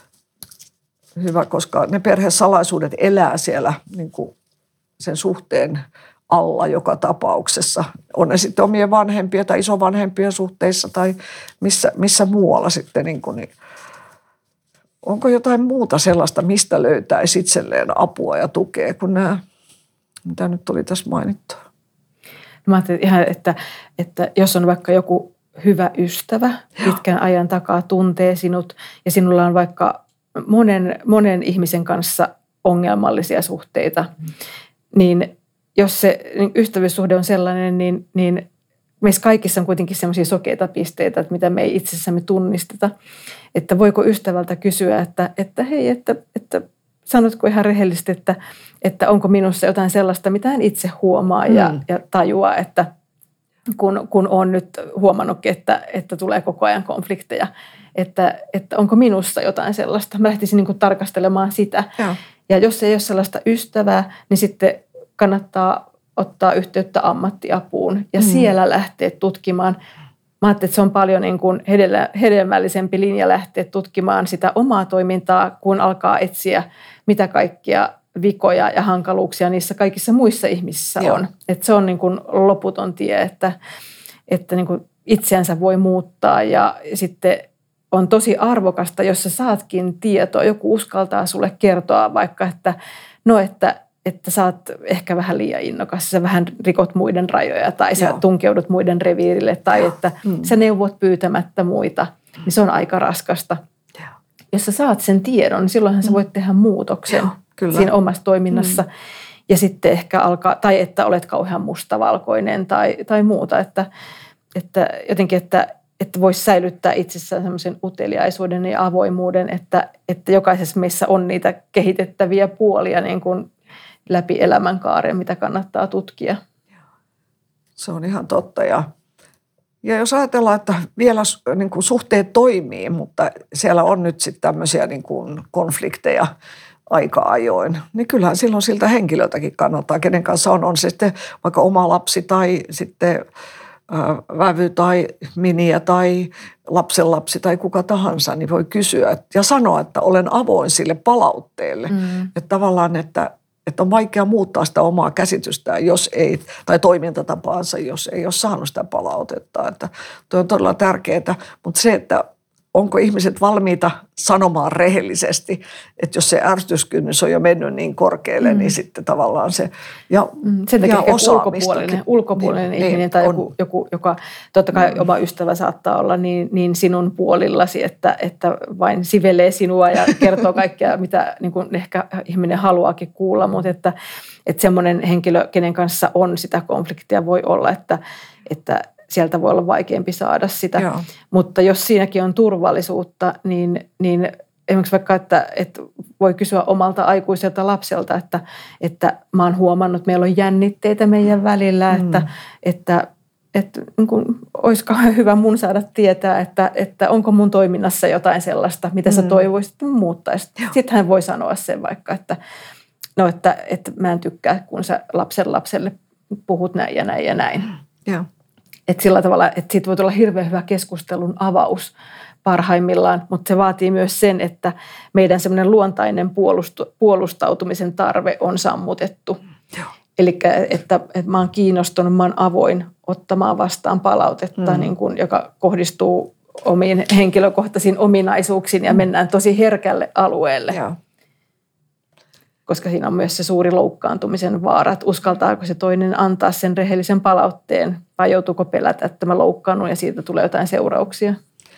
hyvä, koska ne perhesalaisuudet elää siellä niin kuin sen suhteen alla joka tapauksessa. On ne sitten omien vanhempien tai isovanhempien suhteissa tai missä, missä muualla sitten. Niin kuin, niin onko jotain muuta sellaista, mistä löytäisi itselleen apua ja tukea kuin nämä, mitä nyt tuli tässä mainittua? Mä ajattelin ihan, että, että jos on vaikka joku hyvä ystävä, pitkän ajan takaa tuntee sinut ja sinulla on vaikka monen, monen ihmisen kanssa ongelmallisia suhteita, niin jos se ystävyyssuhde on sellainen, niin, niin meissä kaikissa on kuitenkin sellaisia sokeita pisteitä, että mitä me ei itsessämme tunnisteta. Että voiko ystävältä kysyä, että, että hei, että, että sanotko ihan rehellisesti, että, että onko minussa jotain sellaista, mitä en itse huomaa ja, mm. ja tajua, että kun, kun olen nyt huomannutkin, että, että tulee koko ajan konflikteja, että, että onko minussa jotain sellaista. Mä lähtisin niin kuin tarkastelemaan sitä. Ja. ja jos ei ole sellaista ystävää, niin sitten kannattaa ottaa yhteyttä ammattiapuun ja mm. siellä lähteä tutkimaan. Mä ajattelin, että se on paljon niin kuin hedelmällisempi linja lähteä tutkimaan sitä omaa toimintaa, kun alkaa etsiä, mitä kaikkia vikoja ja hankaluuksia niissä kaikissa muissa ihmisissä Joo. on. Että se on niin kuin loputon tie, että, että niin kuin itseänsä voi muuttaa ja sitten on tosi arvokasta, jos sä saatkin tietoa. Joku uskaltaa sulle kertoa vaikka, että no, että että sä oot ehkä vähän liian innokas, sä vähän rikot muiden rajoja tai sä Joo. tunkeudut muiden reviirille tai Joo. että mm. sä neuvot pyytämättä muita, niin se on aika raskasta. Joo. Jos sä saat sen tiedon, niin silloinhan mm. sä voit tehdä muutoksen Joo, siinä omassa toiminnassa mm. ja sitten ehkä alkaa, tai että olet kauhean mustavalkoinen tai, tai muuta, että, että jotenkin, että että voisi säilyttää itsessään semmoisen uteliaisuuden ja avoimuuden, että, että jokaisessa meissä on niitä kehitettäviä puolia niin kuin läpi elämänkaaren, mitä kannattaa tutkia. Se on ihan totta. Ja, ja jos ajatellaan, että vielä niin kuin suhteet toimii, mutta siellä on nyt sitten tämmöisiä niin kuin konflikteja aika ajoin, niin kyllähän silloin siltä henkilöltäkin kannattaa, kenen kanssa on, on se sitten vaikka oma lapsi tai sitten vävy tai miniä tai lapsenlapsi tai kuka tahansa, niin voi kysyä ja sanoa, että olen avoin sille palautteelle. Mm. Että tavallaan, että, että on vaikea muuttaa sitä omaa käsitystään, jos ei, tai toimintatapaansa, jos ei ole saanut sitä palautetta. Että tuo on todella tärkeää, mutta se, että onko ihmiset valmiita sanomaan rehellisesti, että jos se ärsytyskynnys on jo mennyt niin korkealle, mm. niin sitten tavallaan se, ja, mm, sen takia ja ulkopuolinen, ulkopuolinen niin, ihminen niin, tai joku, joku, joka totta kai mm. oma ystävä saattaa olla niin, niin sinun puolillasi, että, että vain sivelee sinua ja kertoo kaikkea, mitä niin kuin ehkä ihminen haluaakin kuulla, mutta että, että semmoinen henkilö, kenen kanssa on sitä konfliktia, voi olla, että, että sieltä voi olla vaikeampi saada sitä. Joo. Mutta jos siinäkin on turvallisuutta, niin, niin esimerkiksi vaikka, että, että voi kysyä omalta aikuiselta lapselta, että, että mä oon huomannut, että meillä on jännitteitä meidän välillä, mm. että, että, että niin kuin, olisiko hyvä mun saada tietää, että, että onko mun toiminnassa jotain sellaista, mitä sä toivoisit, että muuttaisit. Sitten hän voi sanoa sen vaikka, että, no, että, että mä en tykkää, kun sä lapsen lapselle puhut näin ja näin ja näin. Joo. Että sillä tavalla, että siitä voi tulla hirveän hyvä keskustelun avaus parhaimmillaan, mutta se vaatii myös sen, että meidän semmoinen luontainen puolustu, puolustautumisen tarve on sammutettu. Eli että, että mä oon kiinnostunut, mä oon avoin ottamaan vastaan palautetta, mm. niin kun, joka kohdistuu omiin henkilökohtaisiin ominaisuuksiin ja mennään tosi herkälle alueelle. Joo. Koska siinä on myös se suuri loukkaantumisen vaara, että uskaltaako se toinen antaa sen rehellisen palautteen vai joutuuko pelätä, että mä loukkaannun ja siitä tulee jotain seurauksia.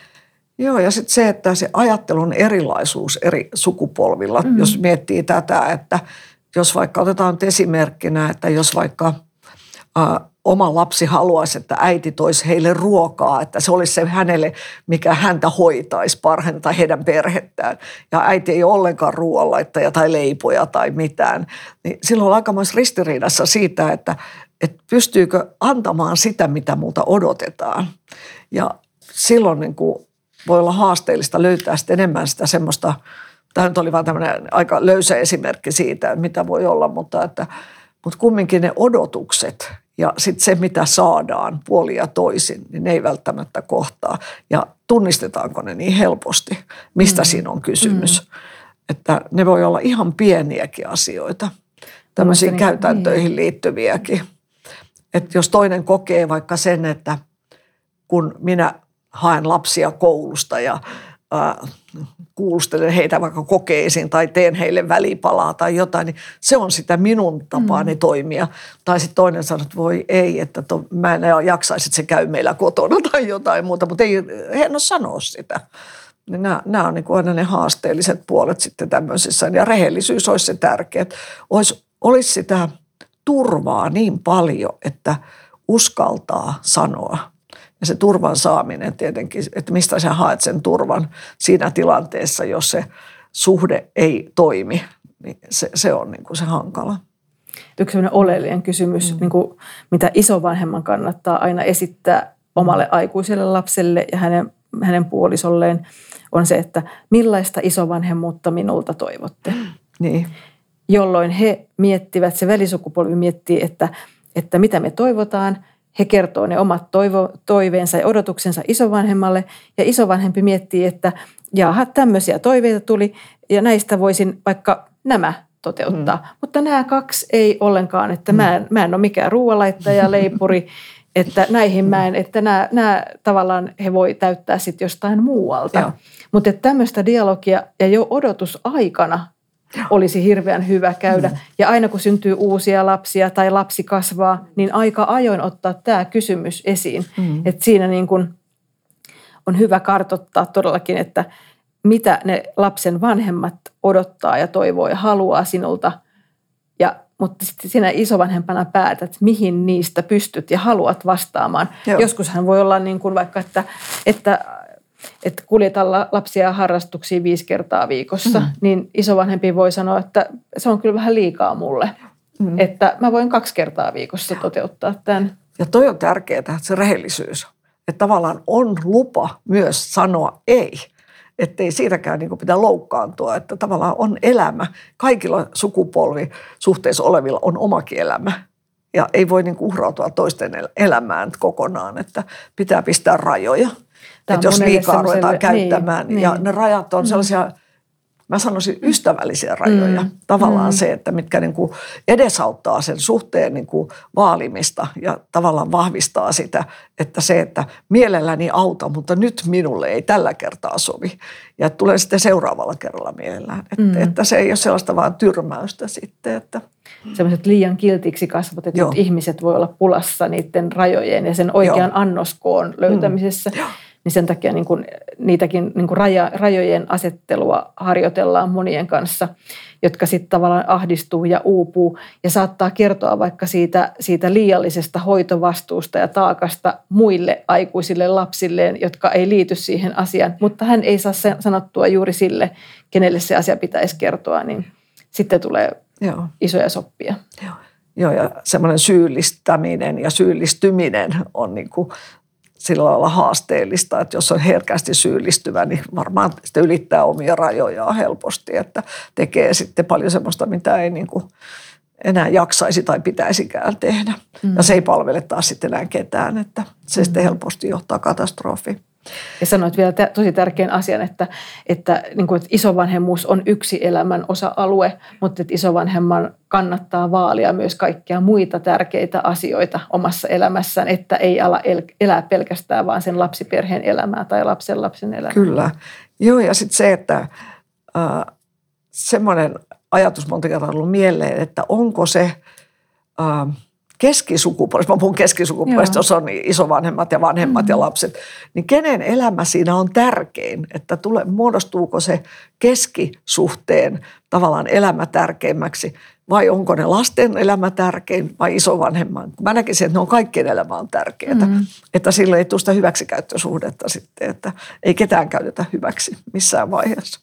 Joo, ja sitten se, että se ajattelun erilaisuus eri sukupolvilla, mm-hmm. jos miettii tätä, että jos vaikka otetaan nyt esimerkkinä, että jos vaikka ä, oma lapsi haluaisi, että äiti toisi heille ruokaa, että se olisi se hänelle, mikä häntä hoitaisi parhaiten tai heidän perhettään. Ja äiti ei ole ollenkaan ruoanlaittaja tai leipoja tai mitään. Niin silloin on aikamoisessa ristiriidassa siitä, että, että pystyykö antamaan sitä, mitä multa odotetaan. Ja silloin niin kuin voi olla haasteellista löytää sitten enemmän sitä semmoista, tämä nyt oli vaan tämmöinen aika löysä esimerkki siitä, mitä voi olla, mutta, että, mutta kumminkin ne odotukset ja sitten se, mitä saadaan puoli ja toisin, niin ne ei välttämättä kohtaa. Ja tunnistetaanko ne niin helposti, mistä mm. siinä on kysymys. Mm. Että ne voi olla ihan pieniäkin asioita, tämmöisiin käytäntöihin niin. liittyviäkin. Että jos toinen kokee vaikka sen, että kun minä haen lapsia koulusta ja äh, kuulustelen heitä vaikka kokeisiin tai teen heille välipalaa tai jotain, niin se on sitä minun tapaani mm. toimia. Tai sitten toinen sanoo, että voi ei, että to, mä en jaksaisi, että se käy meillä kotona tai jotain muuta, mutta ei, he en ole sanoa sitä. Nämä, nämä on niin kuin aina ne haasteelliset puolet sitten tämmöisissä. Ja rehellisyys olisi se tärkeä. Olisi, olisi sitä turvaa niin paljon, että uskaltaa sanoa. Ja se turvan saaminen tietenkin, että mistä sä haet sen turvan siinä tilanteessa, jos se suhde ei toimi, niin se, se on niin kuin se hankala. Yksi sellainen oleellinen kysymys, mm. niin kuin, mitä isovanhemman kannattaa aina esittää omalle aikuiselle lapselle ja hänen, hänen puolisolleen, on se, että millaista isovanhemmuutta minulta toivotte. Niin. Jolloin he miettivät, se välisukupolvi miettii, että, että mitä me toivotaan. He kertoo ne omat toivo, toiveensa ja odotuksensa isovanhemmalle ja isovanhempi miettii, että jaha, tämmöisiä toiveita tuli ja näistä voisin vaikka nämä toteuttaa. Mm. Mutta nämä kaksi ei ollenkaan, että mm. mä, en, mä en ole mikään ruoanlaittaja, leipuri, että näihin mä en, että nämä, nämä tavallaan he voi täyttää sitten jostain muualta. Joo. Mutta että tämmöistä dialogia ja jo odotusaikana olisi hirveän hyvä käydä. Mm. Ja aina kun syntyy uusia lapsia tai lapsi kasvaa, niin aika ajoin ottaa tämä kysymys esiin. Mm. Että siinä niin kun on hyvä kartoittaa todellakin, että mitä ne lapsen vanhemmat odottaa ja toivoo ja haluaa sinulta. Ja, mutta sitten sinä isovanhempana päätät, mihin niistä pystyt ja haluat vastaamaan. Joo. Joskushan voi olla niin kuin vaikka, että... että että kuljetaan lapsia harrastuksiin viisi kertaa viikossa, mm. niin isovanhempi voi sanoa, että se on kyllä vähän liikaa mulle. Mm. Että mä voin kaksi kertaa viikossa toteuttaa tämän. Ja toi on tärkeää, se rehellisyys. Että tavallaan on lupa myös sanoa ei. Että ei siitäkään niin kuin pitää loukkaantua, että tavallaan on elämä. Kaikilla sukupolvisuhteissa olevilla on omakin elämä. Ja ei voi niin kuin uhrautua toisten elämään kokonaan, että pitää pistää rajoja. Että jos liikaa ruvetaan käyttämään, niin, ja niin. ne rajat on sellaisia, mä sanoisin ystävällisiä rajoja. Mm. Tavallaan mm. se, että mitkä niin kuin edesauttaa sen suhteen niin kuin vaalimista ja tavallaan vahvistaa sitä, että se, että mielelläni auta, mutta nyt minulle ei tällä kertaa sovi. Ja tulee sitten seuraavalla kerralla mielellään. Että, mm. että se ei ole sellaista vaan tyrmäystä sitten. Että sellaiset liian kiltiksi kasvatetut Joo. ihmiset voi olla pulassa niiden rajojen ja sen oikean Joo. annoskoon löytämisessä. Mm. niin sen takia niin kuin, niitäkin niin kuin raja, rajojen asettelua harjoitellaan monien kanssa, jotka sitten tavallaan ahdistuu ja uupuu ja saattaa kertoa vaikka siitä, siitä liiallisesta hoitovastuusta ja taakasta muille aikuisille lapsilleen, jotka ei liity siihen asiaan, mutta hän ei saa sanottua juuri sille, kenelle se asia pitäisi kertoa, niin sitten tulee Joo. isoja soppia. Joo. Joo, ja semmoinen syyllistäminen ja syyllistyminen on niin kuin sillä lailla haasteellista, että jos on herkästi syyllistyvä, niin varmaan sitten ylittää omia rajojaan helposti, että tekee sitten paljon semmoista, mitä ei niin kuin enää jaksaisi tai pitäisikään tehdä. Mm. Ja se ei palvele taas sitten enää ketään, että se mm. sitten helposti johtaa katastrofiin. Ja sanoit vielä tosi tärkeän asian, että, että, niin kuin, että isovanhemmuus on yksi elämän osa-alue, mutta että isovanhemman kannattaa vaalia myös kaikkia muita tärkeitä asioita omassa elämässään, että ei ala el- elää pelkästään vaan sen lapsiperheen elämää tai lapsen lapsen elämää. Kyllä. Joo, ja sitten se, että äh, semmoinen ajatus monta kertaa on ollut mieleen, että onko se Äh, keskisukupolvesta, mä puhun keskisukupolvesta, jos on isovanhemmat ja vanhemmat mm-hmm. ja lapset, niin kenen elämä siinä on tärkein, että tule, muodostuuko se keskisuhteen tavallaan elämä tärkeimmäksi vai onko ne lasten elämä tärkein vai isovanhemman. Mä näkisin, että ne on kaikkien elämä on tärkeää, mm-hmm. että sillä ei tule sitä hyväksikäyttösuhdetta sitten, että ei ketään käytetä hyväksi missään vaiheessa.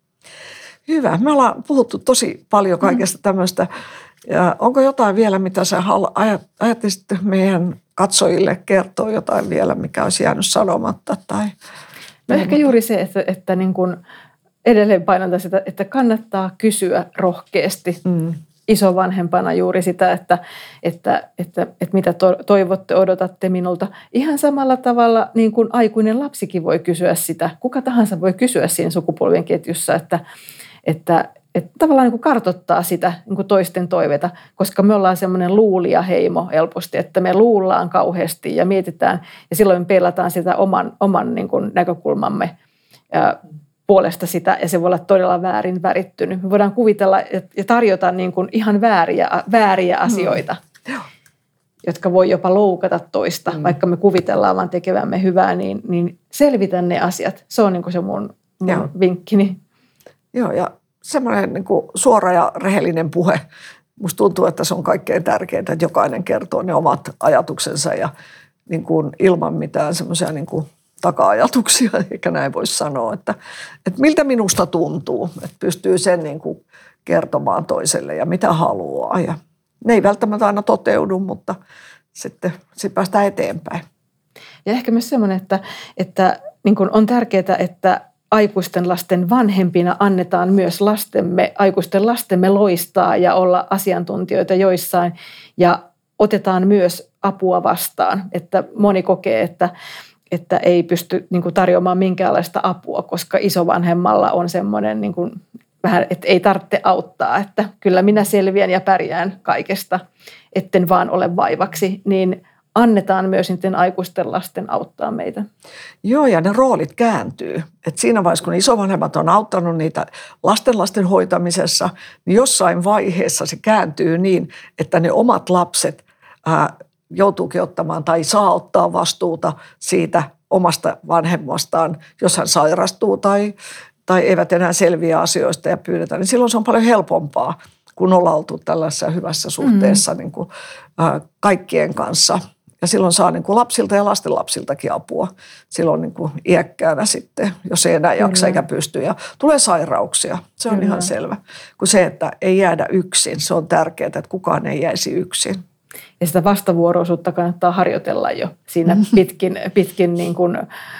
Hyvä. Me ollaan puhuttu tosi paljon kaikesta tämmöistä. Ja onko jotain vielä, mitä sä ajattelisit meidän katsojille kertoa jotain vielä, mikä olisi jäänyt sanomatta? Tai no ehkä juuri se, että, että niin kuin edelleen painotan sitä, että kannattaa kysyä rohkeasti mm. isovanhempana juuri sitä, että, että, että, että mitä toivotte, odotatte minulta. Ihan samalla tavalla niin kuin aikuinen lapsikin voi kysyä sitä. Kuka tahansa voi kysyä siinä sukupolvien ketjussa, että, että Että tavallaan niin kuin kartoittaa sitä niin kuin toisten toiveita, koska me ollaan semmoinen luulijaheimo helposti, että me luullaan kauheasti ja mietitään ja silloin me peilataan sitä oman, oman niin kuin näkökulmamme ja puolesta sitä ja se voi olla todella väärin värittynyt. Me voidaan kuvitella ja tarjota niin kuin ihan vääriä, vääriä asioita, mm. jotka voi jopa loukata toista, mm. vaikka me kuvitellaan vaan tekevämme hyvää, niin, niin selvitä ne asiat. Se on niin kuin se mun, mun vinkkini. Joo, ja semmoinen niin kuin suora ja rehellinen puhe. Musta tuntuu, että se on kaikkein tärkeintä, että jokainen kertoo ne omat ajatuksensa ja niin kuin ilman mitään semmoisia niin kuin taka-ajatuksia, eikä näin voi sanoa, että, että miltä minusta tuntuu, että pystyy sen niin kuin kertomaan toiselle ja mitä haluaa. Ja ne ei välttämättä aina toteudu, mutta sitten, sitten päästään eteenpäin. Ja ehkä myös semmoinen, että, että niin kuin on tärkeää, että aikuisten lasten vanhempina annetaan myös lastemme, aikuisten lastemme loistaa ja olla asiantuntijoita joissain ja otetaan myös apua vastaan, että moni kokee, että, että ei pysty niin kuin tarjoamaan minkäänlaista apua, koska isovanhemmalla on semmoinen niin kuin vähän, että ei tarvitse auttaa, että kyllä minä selviän ja pärjään kaikesta, etten vaan ole vaivaksi, niin annetaan myös niiden aikuisten lasten auttaa meitä. Joo, ja ne roolit kääntyy. Et siinä vaiheessa, kun isovanhemmat on auttanut niitä lastenlasten hoitamisessa, niin jossain vaiheessa se kääntyy niin, että ne omat lapset ää, joutuukin ottamaan tai saa ottaa vastuuta siitä omasta vanhemmastaan, jos hän sairastuu tai, tai eivät enää selviä asioista ja pyydetään. Niin silloin se on paljon helpompaa, kun ollaan oltu tällaisessa hyvässä suhteessa mm. niin kuin, ää, kaikkien kanssa. Ja silloin saa niin kuin lapsilta ja lastenlapsiltakin apua. Silloin niin kuin iäkkäänä sitten, jos ei enää jaksa eikä pysty. Ja tulee sairauksia, se on Kyllä. ihan selvä. Kun se, että ei jäädä yksin, se on tärkeää, että kukaan ei jäisi yksin. Ja sitä vastavuoroisuutta kannattaa harjoitella jo siinä pitkin, pitkin niin kuin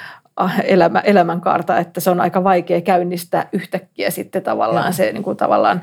elämä, elämänkaarta, että se on aika vaikea käynnistää yhtäkkiä sitten tavallaan ja. se niin kuin tavallaan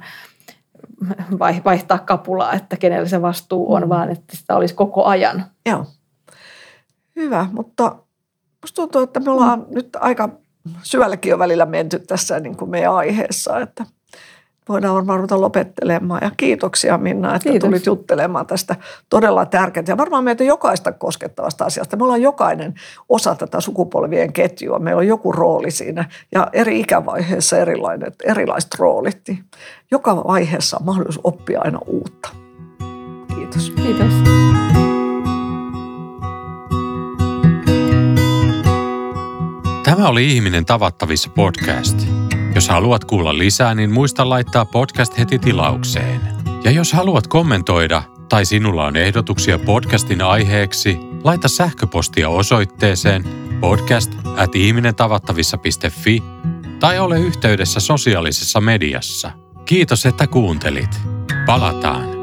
vaihtaa kapulaa, että kenellä se vastuu on, mm. vaan että sitä olisi koko ajan. Joo. Hyvä, mutta musta tuntuu, että me ollaan mm. nyt aika syvällekin jo välillä menty tässä niin kuin meidän aiheessa, että voidaan varmaan ruveta lopettelemaan. Ja kiitoksia Minna, että Kiitos. tulit juttelemaan tästä todella tärkeää ja varmaan meitä jokaista koskettavasta asiasta. Me ollaan jokainen osa tätä sukupolvien ketjua. Meillä on joku rooli siinä ja eri ikävaiheessa erilaiset, erilaiset roolit. Joka vaiheessa on mahdollisuus oppia aina uutta. Kiitos. Kiitos. Tämä oli Ihminen tavattavissa podcast. Jos haluat kuulla lisää, niin muista laittaa podcast heti tilaukseen. Ja jos haluat kommentoida tai sinulla on ehdotuksia podcastin aiheeksi, laita sähköpostia osoitteeseen podcast at ihminentavattavissa piste fi tai ole yhteydessä sosiaalisessa mediassa. Kiitos, että kuuntelit. Palataan.